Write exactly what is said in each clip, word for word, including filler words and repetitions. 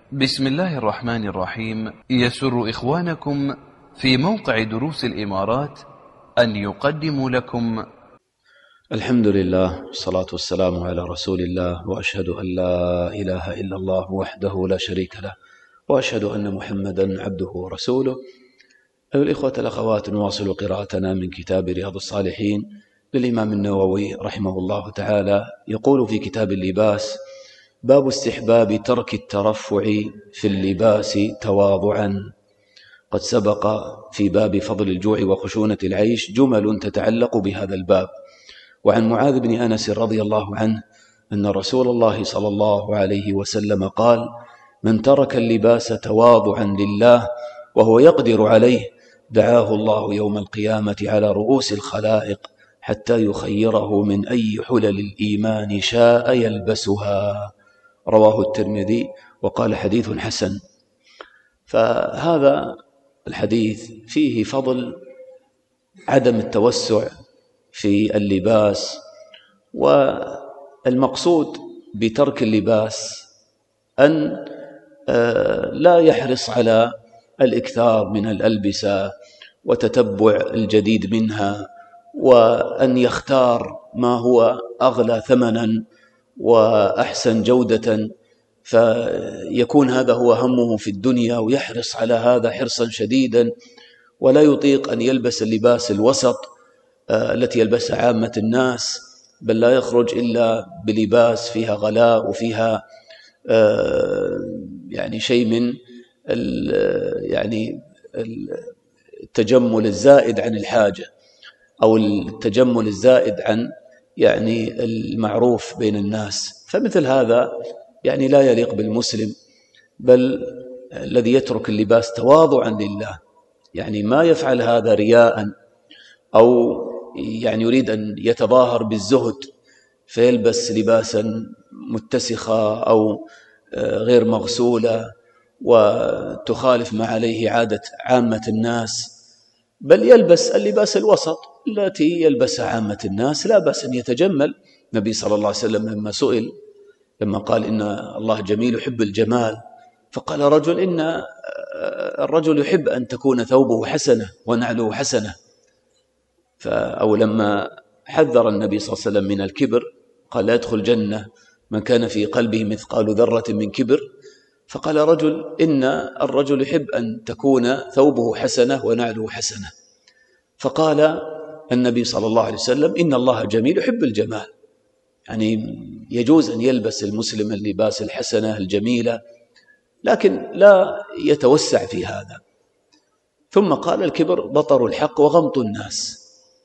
بسم الله الرحمن الرحيم. يسر إخوانكم في موقع دروس الإمارات أن يقدموا لكم الحمد لله والصلاة والسلام على رسول الله، وأشهد أن لا إله إلا الله وحده لا شريك له، وأشهد أن محمدا عبده ورسوله. أيها الإخوة الأخوات، نواصل قراءتنا من كتاب رياض الصالحين للإمام النووي رحمه الله تعالى. يقول في كتاب اللباس: باب استحباب ترك الترفع في اللباس تواضعا. قد سبق في باب فضل الجوع وخشونة العيش جمل تتعلق بهذا الباب. وعن معاذ بن أنس رضي الله عنه أن رسول الله صلى الله عليه وسلم قال: من ترك اللباس تواضعا لله وهو يقدر عليه دعاه الله يوم القيامة على رؤوس الخلائق حتى يخيره من أي حلل الإيمان شاء يلبسها. رواه الترمذي وقال حديث حسن. فهذا الحديث فيه فضل عدم التوسع في اللباس، والمقصود بترك اللباس أن لا يحرص على الإكثار من الألبسة وتتبع الجديد منها، وأن يختار ما هو أغلى ثمنا وأحسن جودة، فيكون هذا هو همه في الدنيا ويحرص على هذا حرصا شديدا، ولا يطيق أن يلبس اللباس الوسط التي يلبسها عامة الناس، بل لا يخرج إلا بلباس فيها غلاء وفيها يعني شيء من يعني التجمل الزائد عن الحاجة، أو التجمل الزائد عن يعني المعروف بين الناس. فمثل هذا يعني لا يليق بالمسلم، بل الذي يترك اللباس تواضعا لله، يعني ما يفعل هذا رياء أو يعني يريد أن يتظاهر بالزهد فيلبس لباسا متسخة أو غير مغسولة وتخالف ما عليه عادة عامة الناس، بل يلبس اللباس الوسط التي يلبسها عامة الناس، لا بأس أن يتجمل. النبي صلى الله عليه وسلم لما سئل، لما قال إن الله جميل يحب الجمال، فقال رجل: إن الرجل يحب أن تكون ثوبه حسنة ونعله حسنة. أو لما حذر النبي صلى الله عليه وسلم من الكبر قال: لا يدخل الجنة من كان في قلبه مثقال ذرة من كبر، فقال رجل: إن الرجل يحب أن تكون ثوبه حسنة ونعله حسنة، فقال النبي صلى الله عليه وسلم: إن الله جميل يحب الجمال. يعني يجوز أن يلبس المسلم اللباس الحسنة الجميلة، لكن لا يتوسع في هذا. ثم قال: الكبر بطر الحق وغمط الناس.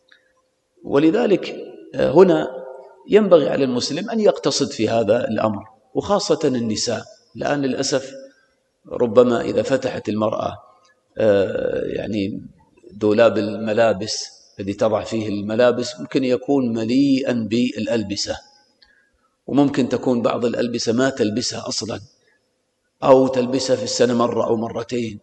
ولذلك هنا ينبغي على المسلم أن يقتصد في هذا الأمر، وخاصة النساء. الآن للأسف ربما إذا فتحت المرأة يعني دولاب الملابس الذي تضع فيه الملابس ممكن يكون مليئا بالألبسة، وممكن تكون بعض الألبسة ما تلبسها أصلا، أو تلبسها في السنة مرة أو مرتين،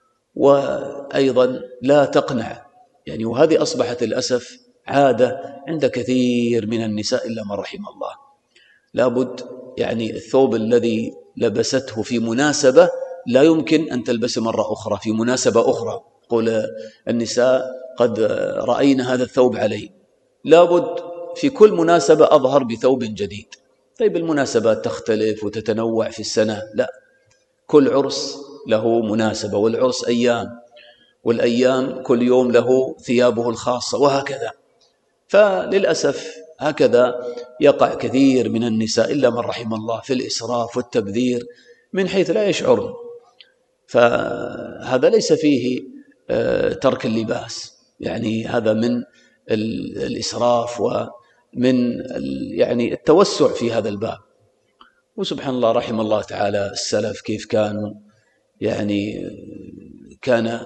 وأيضا لا تقنع يعني. وهذه أصبحت للأسف عادة عند كثير من النساء إلا ما رحم الله. لابد يعني الثوب الذي لبسته في مناسبة لا يمكن أن تلبس مرة أخرى في مناسبة أخرى. قول النساء: قد رأينا هذا الثوب علي. لابد في كل مناسبة أظهر بثوب جديد. طيب المناسبات تختلف وتتنوع في السنة، لا، كل عرس له مناسبة، والعرس أيام، والأيام كل يوم له ثيابه الخاصة، وهكذا. فللأسف هكذا يقع كثير من النساء إلا من رحم الله في الإسراف والتبذير من حيث لا يشعرون. فهذا ليس فيه ترك اللباس، يعني هذا من الإسراف ومن يعني التوسع في هذا الباب. وسبحان الله، رحم الله تعالى السلف كيف كانوا، يعني كان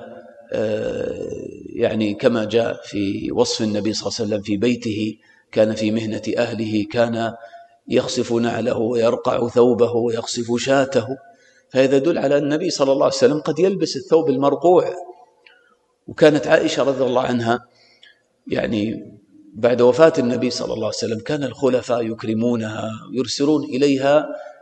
يعني كما جاء في وصف النبي صلى الله عليه وسلم في بيته: كان في مهنة أهله، كان يخصف نعله ويرقع ثوبه ويخصف شاته. فهذا يدل على أن النبي صلى الله عليه وسلم قد يلبس الثوب المرقوع. وكانت عائشة رضي الله عنها يعني بعد وفاة النبي صلى الله عليه وسلم كان الخلفاء يكرمونها ويرسلون إليها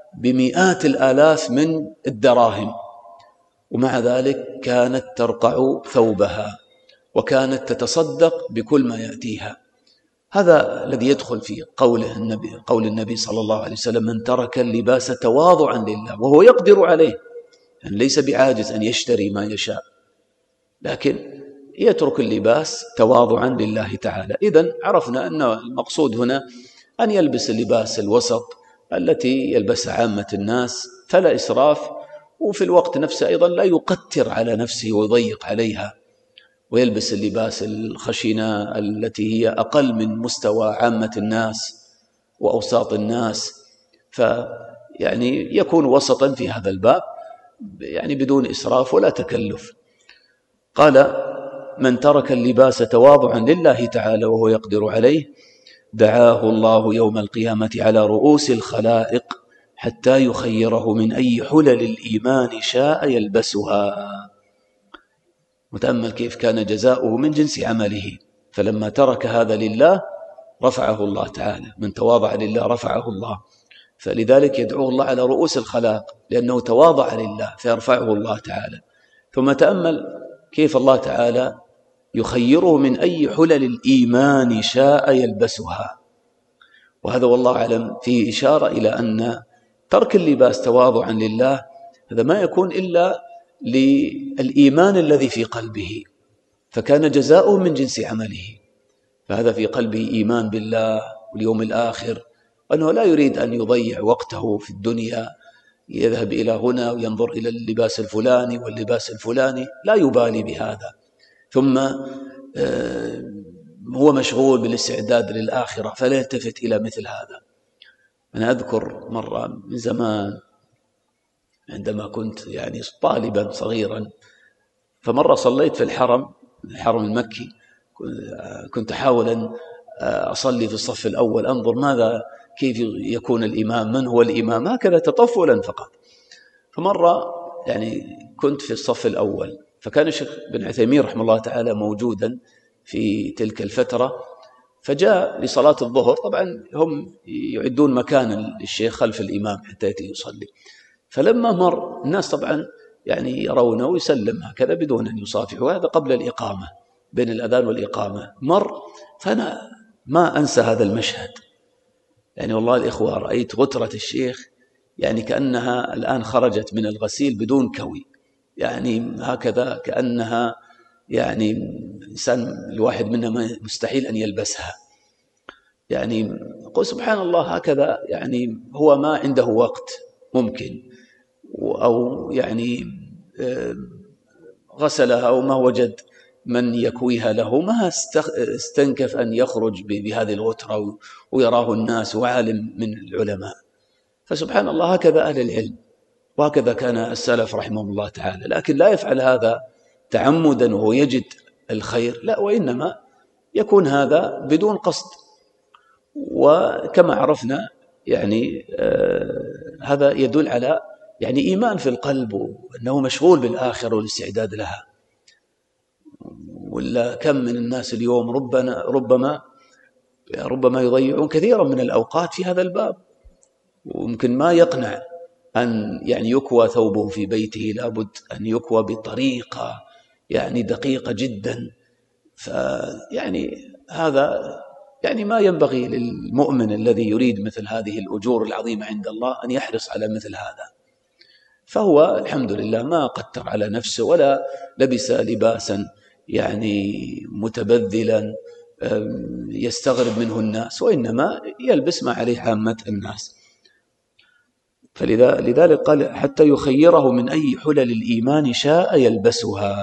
بمئات الآلاف من الدراهم، ومع ذلك كانت ترقع ثوبها وكانت تتصدق بكل ما يأتيها. هذا الذي يدخل في قوله النبي قول النبي صلى الله عليه وسلم: من ترك اللباس تواضعا لله وهو يقدر عليه، يعني ليس بعاجز أن يشتري ما يشاء، لكن يترك اللباس تواضعا لله تعالى. إذن عرفنا أن المقصود هنا أن يلبس اللباس الوسط التي يلبسها عامة الناس، فلا إسراف، وفي الوقت نفسه أيضا لا يقتر على نفسه ويضيق عليها، ويلبس اللباس الخشنة التي هي أقل من مستوى عامة الناس وأوساط الناس، فيعني يكون وسطا في هذا الباب، يعني بدون إسراف ولا تكلف. قال: من ترك اللباس تواضعا لله تعالى وهو يقدر عليه دعاه الله يوم القيامة على رؤوس الخلائق حتى يخيره من أي حلل الإيمان شاء يلبسها. متأمل كيف كان جزاؤه من جنس عمله، فلما ترك هذا لله رفعه الله تعالى، من تواضع لله رفعه الله، فلذلك يدعوه الله على رؤوس الخلائق لأنه تواضع لله فيرفعه الله تعالى. ثم تأمل كيف الله تعالى يخيره من أي حلل الإيمان شاء يلبسها، وهذا والله أعلم فيه إشارة إلى أن ترك اللباس تواضعا لله هذا ما يكون إلا للإيمان الذي في قلبه، فكان جزاؤه من جنس عمله، فهذا في قلبه إيمان بالله واليوم الآخر، وأنه لا يريد أن يضيع وقته في الدنيا يذهب إلى هنا وينظر إلى اللباس الفلاني واللباس الفلاني، لا يبالي بهذا. ثم هو مشغول بالاستعداد للآخرة فلا يلتفت إلى مثل هذا. أنا أذكر مرة من زمان عندما كنت يعني طالبا صغيرا، فمرة صليت في الحرم الحرم المكي، كنت أحاول أن أصلي في الصف الأول، أنظر ماذا كيف يكون الإمام، من هو الإمام، هكذا تطفلا فقط. فمرة يعني كنت في الصف الأول، فكان الشيخ بن عثيمين رحمه الله تعالى موجودا في تلك الفترة، فجاء لصلاة الظهر، طبعا هم يعدون مكان للشيخ خلف الإمام حتى يأتي يصلي، فلما مر الناس طبعا يعني يرونه ويسلم هكذا بدون أن يصافحوا، هذا قبل الإقامة بين الأذان والإقامة، مر، فأنا ما أنسى هذا المشهد، يعني والله الإخوة رأيت غترة الشيخ يعني كأنها الآن خرجت من الغسيل بدون كوي، يعني هكذا كأنها يعني إنسان الواحد منا مستحيل أن يلبسها، يعني قل سبحان الله، هكذا يعني هو ما عنده وقت ممكن، أو يعني غسلها أو ما وجد من يكويها له، ما استنكف أن يخرج بهذه الغترة ويراه الناس وعالم من العلماء. فسبحان الله هكذا أهل العلم، وهكذا كان السلف رحمهم الله تعالى، لكن لا يفعل هذا تعمدا وهو يجد الخير، لا، وإنما يكون هذا بدون قصد. وكما عرفنا يعني آه هذا يدل على يعني إيمان في القلب وأنه مشغول بالآخرة والاستعداد لها. ولا كم من الناس اليوم ربما ربما ربما يضيعون كثيرا من الأوقات في هذا الباب، وممكن ما يقنع أن يعني يكوى ثوبه في بيته، لابد أن يكوى بطريقة يعني دقيقة جدا. فيعني هذا يعني ما ينبغي للمؤمن الذي يريد مثل هذه الأجور العظيمة عند الله أن يحرص على مثل هذا. فهو الحمد لله ما قتر على نفسه ولا لبس لباسا يعني متبذلا يستغرب منه الناس، وإنما يلبس ما عليه عامة الناس. فلذلك قال حتى يخيره من أي حلل الإيمان شاء يلبسها.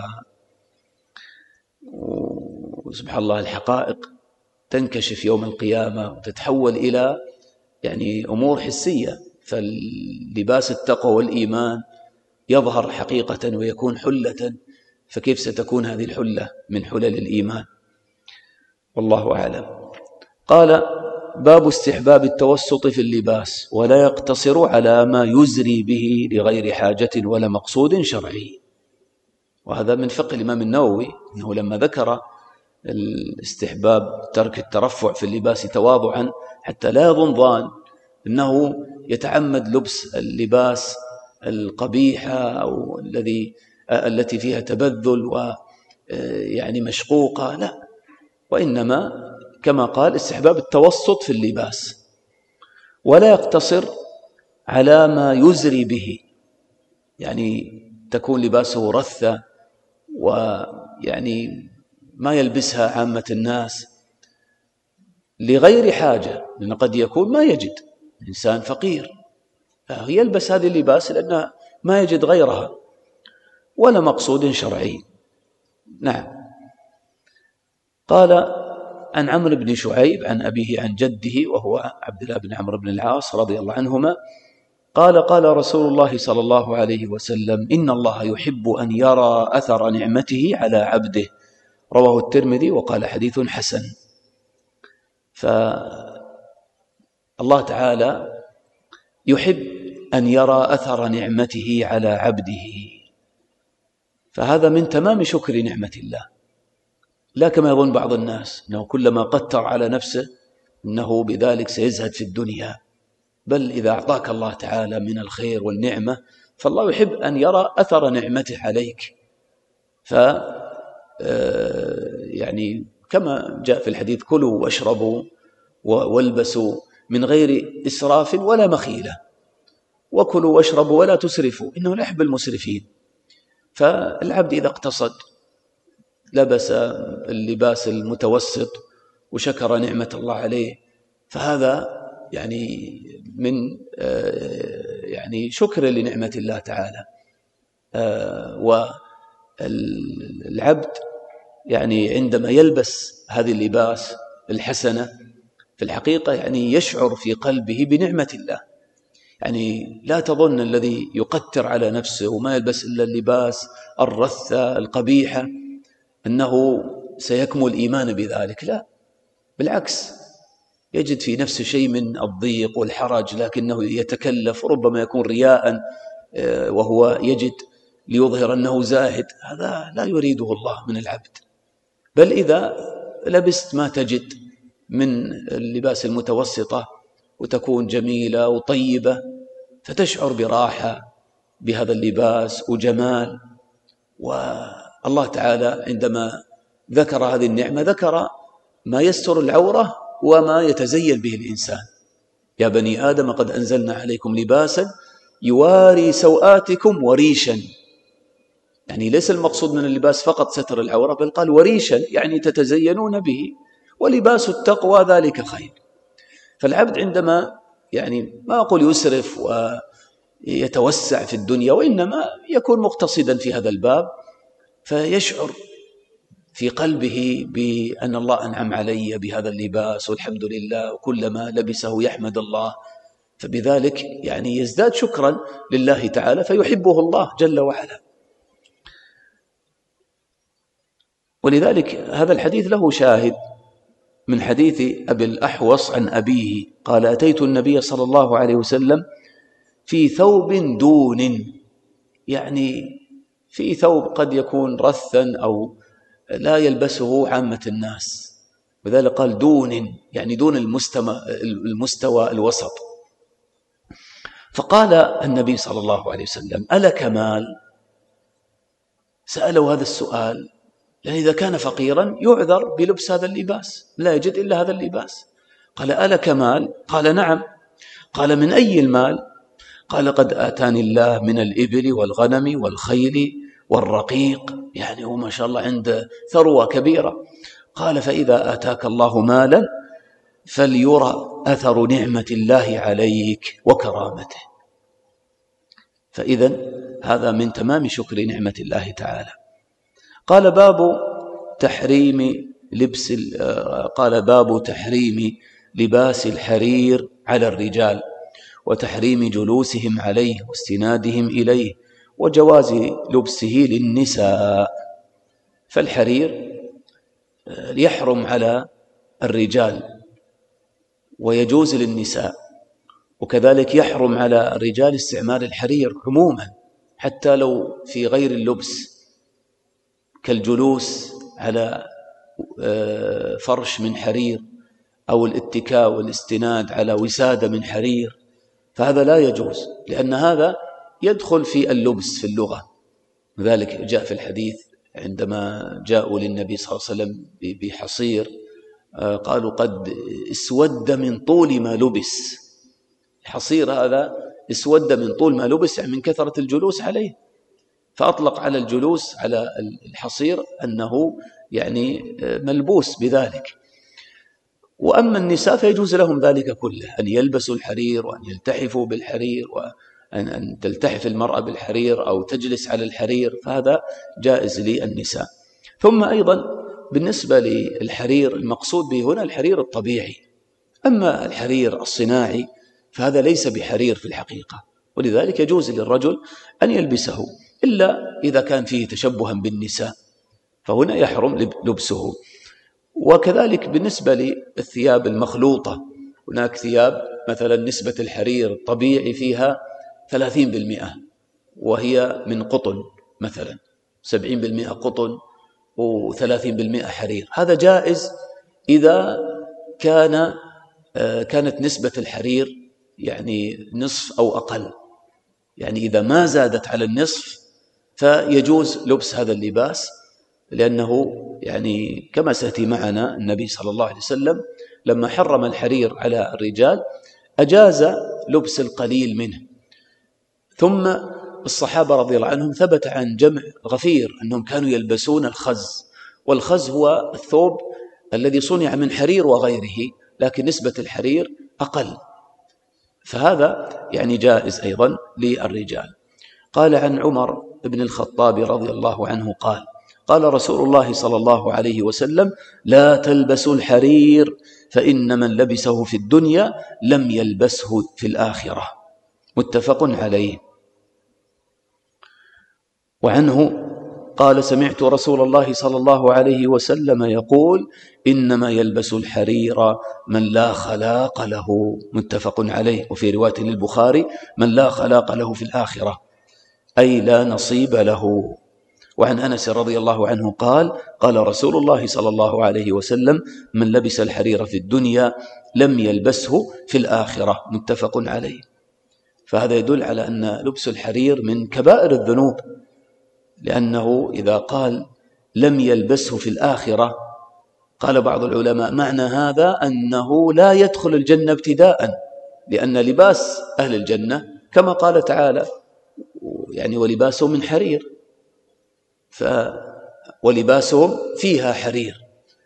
وسبحان الله الحقائق تنكشف يوم القيامة وتتحول إلى يعني أمور حسية، فاللباس التقوى والإيمان يظهر حقيقة ويكون حلة، فكيف ستكون هذه الحلة من حلل الإيمان؟ والله أعلم. قال باب استحباب التوسط في اللباس ولا يقتصر على ما يزري به لغير حاجة ولا مقصود شرعي. وهذا من فقه الإمام النووي، أنه لما ذكر الاستحباب ترك الترفع في اللباس تواضعا حتى لا يظن ظان إنه يتعمد لبس اللباس القبيحة أو الذي التي فيها تبذل ويعني مشقوقة، لا، وإنما كما قال استحباب التوسط في اللباس، ولا يقتصر على ما يزري به، يعني تكون لباسه رثة ويعني ما يلبسها عامة الناس لغير حاجة، لأن قد يكون ما يجد إنسان فقير يلبس هذه اللباس لأنه ما يجد غيرها، ولا مقصود شرعي. نعم. قال عن عمرو بن شعيب عن أبيه عن جده وهو عبد الله بن عمرو بن العاص رضي الله عنهما قال قال رسول الله صلى الله عليه وسلم: إن الله يحب أن يرى أثر نعمته على عبده، رواه الترمذي وقال حديث حسن. فالله تعالى يحب أن يرى أثر نعمته على عبده، فهذا من تمام شكر نعمة الله، لا كما يظن بعض الناس أنه كلما قتر على نفسه أنه بذلك سيزهد في الدنيا، بل إذا أعطاك الله تعالى من الخير والنعمة فالله يحب أن يرى أثر نعمته عليك. ف يعني كما جاء في الحديث: كلوا واشربوا والبسوا من غير إسراف ولا مخيلة، وكلوا واشربوا ولا تسرفوا إنه لا يحب المسرفين. فالعبد إذا اقتصد لبس اللباس المتوسط وشكر نعمة الله عليه، فهذا يعني من يعني شكر لنعمة الله تعالى. والعبد يعني عندما يلبس هذه اللباس الحسنة في الحقيقة يعني يشعر في قلبه بنعمة الله. يعني لا تظن الذي يقتر على نفسه وما يلبس إلا اللباس الرثة القبيحة أنه سيكمل إيمان بذلك، لا، بالعكس، يجد في نفسه شيء من الضيق والحرج، لكنه يتكلف، ربما يكون رياء وهو يجد ليظهر أنه زاهد. هذا لا يريده الله من العبد. بل إذا لبست ما تجد من اللباس المتوسطة وتكون جميلة وطيبة فتشعر براحة بهذا اللباس وجمال. والله تعالى عندما ذكر هذه النعمة ذكر ما يستر العورة وما يتزين به الإنسان: يا بني آدم قد أنزلنا عليكم لباسا يواري سوآتكم وريشا. يعني ليس المقصود من اللباس فقط ستر العورة، بل قال وريشا يعني تتزينون به، ولباس التقوى ذلك خير. فالعبد عندما يعني ما أقول يسرف ويتوسع في الدنيا، وإنما يكون مقتصدا في هذا الباب، فيشعر في قلبه بأن الله أنعم علي بهذا اللباس والحمد لله، وكلما لبسه يحمد الله، فبذلك يعني يزداد شكرا لله تعالى فيحبه الله جل وعلا. ولذلك هذا الحديث له شاهد من حديث أبي الأحوص عن أبيه قال: أتيت النبي صلى الله عليه وسلم في ثوب دون، يعني في ثوب قد يكون رثا أو لا يلبسه عامة الناس، وذلك قال دون، يعني دون المستوى الوسط. فقال النبي صلى الله عليه وسلم: ألك مال؟ سألوا هذا السؤال لأن إذا كان فقيرا يعذر بلبس هذا اللباس، لا يجد إلا هذا اللباس. قال: ألك مال؟ قال: نعم. قال: من أي المال؟ قال: قد آتاني الله من الإبل والغنم والخيل والرقيق، يعني هو ما شاء الله عنده ثروة كبيرة. قال: فإذا آتاك الله مالا فليرى أثر نعمة الله عليك وكرامته. فإذا هذا من تمام شكر نعمة الله تعالى. قال: باب تحريم لبس قال باب تحريم لباس الحرير على الرجال، وتحريم جلوسهم عليه واستنادهم إليه، وجواز لبسه للنساء. فالحرير يحرم على الرجال ويجوز للنساء، وكذلك يحرم على الرجال استعمال الحرير عموما حتى لو في غير اللبس، كالجلوس على فرش من حرير أو الاتكاء والاستناد على وسادة من حرير، فهذا لا يجوز، لأن هذا يدخل في اللبس في اللغة. لذلك جاء في الحديث عندما جاءوا للنبي صلى الله عليه وسلم بحصير قالوا قد اسود من طول ما لبس. الحصير هذا اسود من طول ما لبس، يعني من كثرة الجلوس عليه، فأطلق على الجلوس على الحصير أنه يعني ملبوس بذلك. وأما النساء فيجوز لهم ذلك كله، أن يلبسوا الحرير وأن يلتحفوا بالحرير وأن أن تلتحف المرأة بالحرير أو تجلس على الحرير، فهذا جائز للنساء. ثم أيضا بالنسبة للحرير المقصود به هنا الحرير الطبيعي، أما الحرير الصناعي فهذا ليس بحرير في الحقيقة، ولذلك يجوز للرجل أن يلبسه إلا إذا كان فيه تشبها بالنساء، فهنا يحرم لبسه. وكذلك بالنسبة للثياب المخلوطة، هناك ثياب مثلا نسبة الحرير الطبيعي فيها ثلاثين بالمئة وهي من قطن، مثلا سبعين بالمئة قطن وثلاثين بالمئة حرير، هذا جائز إذا كان كانت نسبة الحرير يعني نصف أو أقل، يعني إذا ما زادت على النصف فيجوز لبس هذا اللباس، لأنه يعني كما سيأتي معنا النبي صلى الله عليه وسلم لما حرم الحرير على الرجال أجاز لبس القليل منه. ثم الصحابة رضي الله عنهم ثبت عن جمع غفير أنهم كانوا يلبسون الخز، والخز هو الثوب الذي صنع من حرير وغيره، لكن نسبة الحرير أقل، فهذا يعني جائز أيضا للرجال. قال عن عمر بن الخطاب رضي الله عنه قال قال رسول الله صلى الله عليه وسلم: لا تلبسوا الحرير فإن من لبسه في الدنيا لم يلبسه في الآخرة، متفق عليه. وعنه قال: سمعت رسول الله صلى الله عليه وسلم يقول: إنما يلبس الحرير من لا خلاق له، متفق عليه. وفي رواية للبخاري: من لا خلاق له في الآخرة، أي لا نصيب له. وعن أنس رضي الله عنه قال: قال رسول الله صلى الله عليه وسلم: من لبس الحرير في الدنيا لم يلبسه في الآخرة، متفق عليه. فهذا يدل على أن لبس الحرير من كبائر الذنوب، لأنه إذا قال لم يلبسه في الآخرة، قال بعض العلماء معنى هذا أنه لا يدخل الجنة ابتداء، لأن لباس أهل الجنة كما قال تعالى يعني ولباسهم من حرير، ف ولباسهم فيها حرير،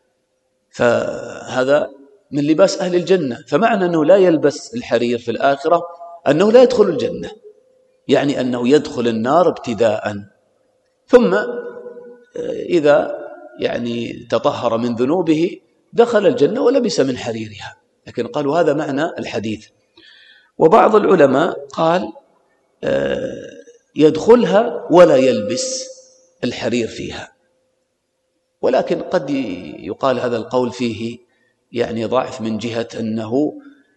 فهذا من لباس أهل الجنة. فمعنى أنه لا يلبس الحرير في الآخرة أنه لا يدخل الجنة، يعني أنه يدخل النار ابتداء، ثم إذا يعني تطهر من ذنوبه دخل الجنة ولبس من حريرها. لكن قالوا هذا معنى الحديث. وبعض العلماء قال يدخلها ولا يلبس الحرير فيها، ولكن قد يقال هذا القول فيه يعني ضعف من جهة أنه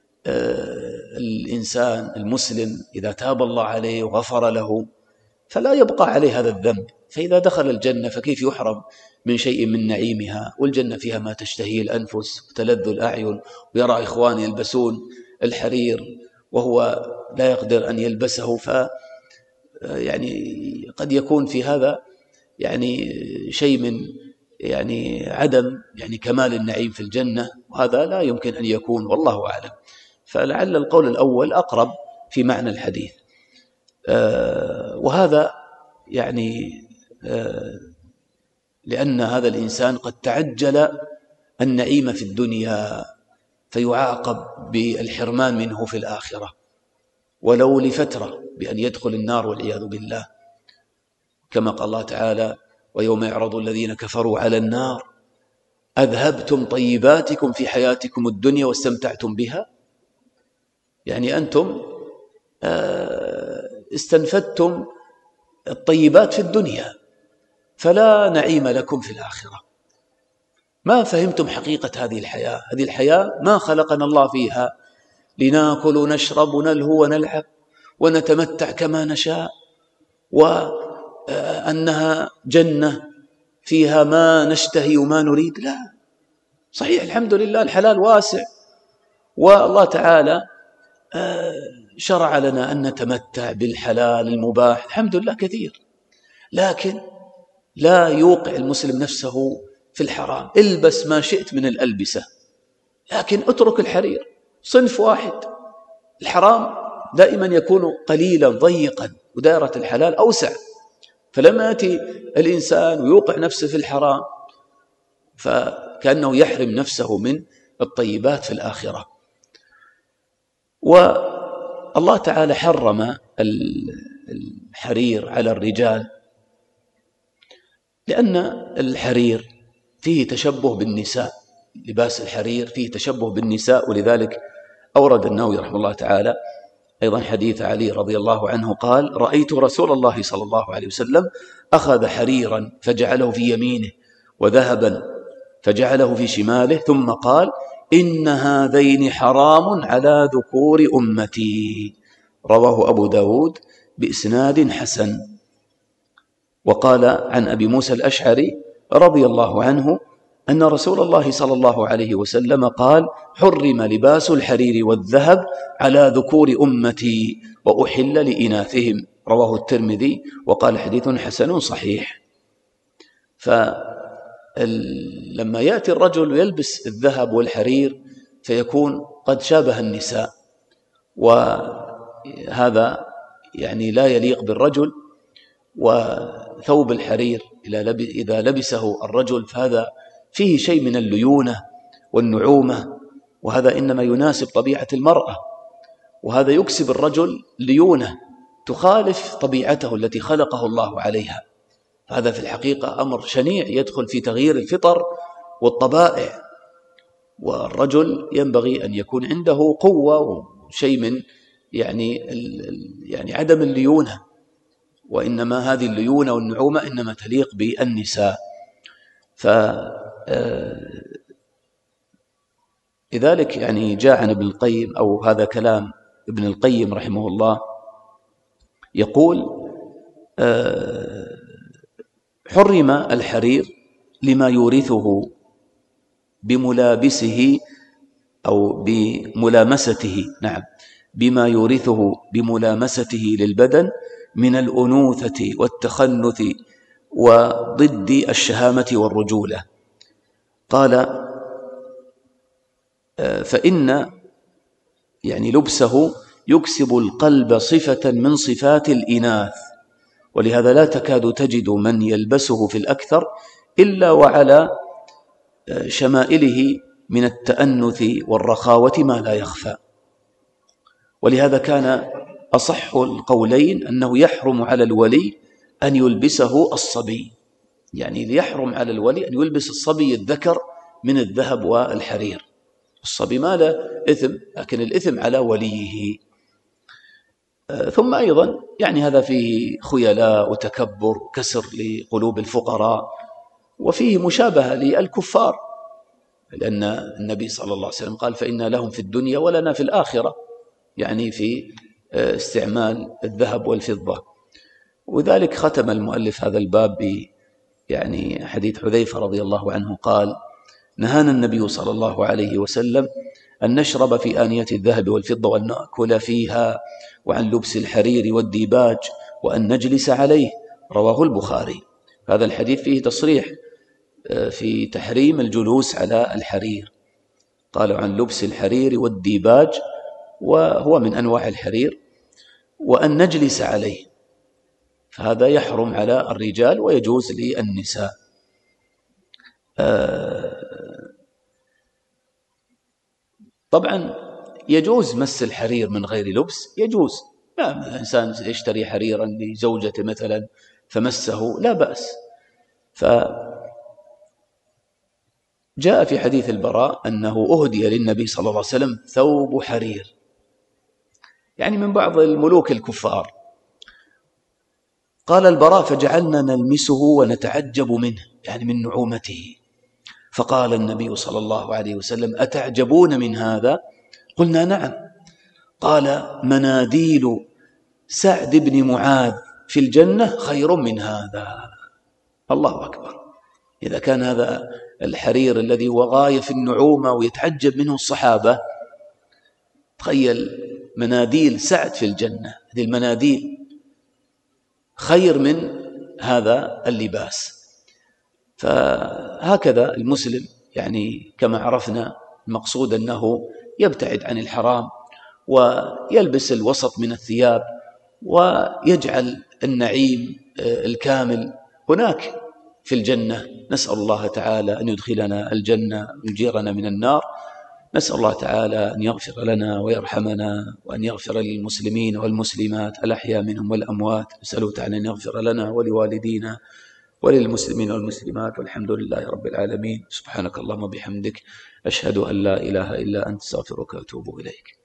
الإنسان المسلم إذا تاب الله عليه وغفر له فلا يبقى عليه هذا الذنب، فإذا دخل الجنة فكيف يحرم من شيء من نعيمها؟ والجنة فيها ما تشتهيه الأنفس وتلذ الأعين، ويرى إخوان يلبسون الحرير وهو لا يقدر أن يلبسه، ف يعني قد يكون في هذا يعني شيء من يعني عدم يعني كمال النعيم في الجنة، وهذا لا يمكن أن يكون، والله أعلم. فلعل القول الأول أقرب في معنى الحديث. آه وهذا يعني آه لأن هذا الإنسان قد تعجل النعيم في الدنيا فيعاقب بالحرمان منه في الآخرة، ولو لفترة، بأن يدخل النار والعياذ بالله، كما قال الله تعالى: ويوم يعرض الذين كفروا على النار أذهبتم طيباتكم في حياتكم الدنيا واستمتعتم بها، يعني أنتم استنفدتم الطيبات في الدنيا فلا نعيم لكم في الآخرة، ما فهمتم حقيقة هذه الحياة. هذه الحياة ما خلقنا الله فيها لناكل ونشرب ونلهو ونلعب ونتمتع كما نشاء، وأنها جنة فيها ما نشتهي وما نريد، لا. صحيح الحمد لله الحلال واسع والله تعالى شرع لنا أن نتمتع بالحلال المباح الحمد لله كثير، لكن لا يوقع المسلم نفسه في الحرام. البس ما شئت من الألبسة، لكن اترك الحرير، صنف واحد. الحرام دائما يكون قليلا ضيقا، ودائرة الحلال أوسع. فلما يأتي الإنسان ويوقع نفسه في الحرام فكأنه يحرم نفسه من الطيبات في الآخرة. والله تعالى حرم الحرير على الرجال لأن الحرير فيه تشبه بالنساء، لباس الحرير فيه تشبه بالنساء. ولذلك أورد النووي رحمه الله تعالى أيضا حديث علي رضي الله عنه قال: رأيت رسول الله صلى الله عليه وسلم أخذ حريرا فجعله في يمينه، وذهبا فجعله في شماله، ثم قال: إن هذين حرام على ذكور أمتي. رواه أبو داود بإسناد حسن. وقال عن أبي موسى الأشعري رضي الله عنه أن رسول الله صلى الله عليه وسلم قال: حرم لباس الحرير والذهب على ذكور أمتي وأحل لإناثهم. رواه الترمذي وقال حديث حسن صحيح. فلما يأتي الرجل يلبس الذهب والحرير فيكون قد شابه النساء، وهذا يعني لا يليق بالرجل. وثوب الحرير إذا لبسه الرجل فهذا فيه شيء من الليونة والنعومة، وهذا إنما يناسب طبيعة المرأة، وهذا يكسب الرجل ليونة تخالف طبيعته التي خلقه الله عليها. هذا في الحقيقة أمر شنيع يدخل في تغيير الفطر والطبائع، والرجل ينبغي أن يكون عنده قوة وشيء من يعني يعني عدم الليونة، وإنما هذه الليونة والنعومة إنما تليق بالنساء. فلذلك يعني جاء عن ابن القيم، أو هذا كلام ابن القيم رحمه الله، يقول: حرم الحرير لما يورثه بملابسه أو بملامسته نعم بما يورثه بملامسته للبدن من الأنوثة والتخنث وضد الشهامة والرجولة. قال: فإن يعني لبسه يكسب القلب صفة من صفات الإناث، ولهذا لا تكاد تجد من يلبسه في الأكثر إلا وعلى شمائله من التأنث والرخاوة ما لا يخفى. ولهذا كان أصح القولين أنه يحرم على الولي أن يلبسه الصبي، يعني ليحرم على الولي أن يلبس الصبي الذكر من الذهب والحرير. الصبي ما له إثم، لكن الإثم على وليه. ثم أيضا يعني هذا فيه خيلاء وتكبر وكسر لقلوب الفقراء، وفيه مشابهة للكفار، لأن النبي صلى الله عليه وسلم قال: فإن لهم في الدنيا ولنا في الآخرة، يعني في استعمال الذهب والفضة. وذلك ختم المؤلف هذا الباب ب يعني حديث حذيفة رضي الله عنه قال: نهانا النبي صلى الله عليه وسلم أن نشرب في آنية الذهب والفضة وأن نأكل فيها، وعن لبس الحرير والديباج وأن نجلس عليه. رواه البخاري. هذا الحديث فيه تصريح في تحريم الجلوس على الحرير. قالوا عن لبس الحرير والديباج، وهو من أنواع الحرير، وأن نجلس عليه، فهذا يحرم على الرجال ويجوز للنساء. طبعا يجوز مس الحرير من غير لبس، يجوز. لا، الإنسان يشتري حريرا لزوجته مثلا فمسه لا بأس. فجاء في حديث البراء أنه أهدي للنبي صلى الله عليه وسلم ثوب حرير، يعني من بعض الملوك الكفار. قال البراء: فجعلنا نلمسه ونتعجب منه، يعني من نعومته. فقال النبي صلى الله عليه وسلم: أتعجبون من هذا؟ قلنا: نعم. قال: مناديل سعد بن معاذ في الجنة خير من هذا. الله أكبر! إذا كان هذا الحرير الذي هو غاية في النعومة ويتعجب منه الصحابة، تخيل مناديل سعد في الجنة، هذه المناديل خير من هذا اللباس. فهكذا المسلم يعني كما عرفنا المقصود أنه يبتعد عن الحرام ويلبس الوسط من الثياب ويجعل النعيم الكامل هناك في الجنة. نسأل الله تعالى أن يدخلنا الجنة ويجيرنا من النار. نسأل الله تعالى أن يغفر لنا ويرحمنا وأن يغفر للمسلمين والمسلمات الأحياء منهم والأموات. نسأله تعالى أن يغفر لنا ولوالدينا وللمسلمين والمسلمات، والحمد لله رب العالمين. سبحانك اللهم وبحمدك، أشهد أن لا إله إلا أنت، استغفرك وأتوب إليك.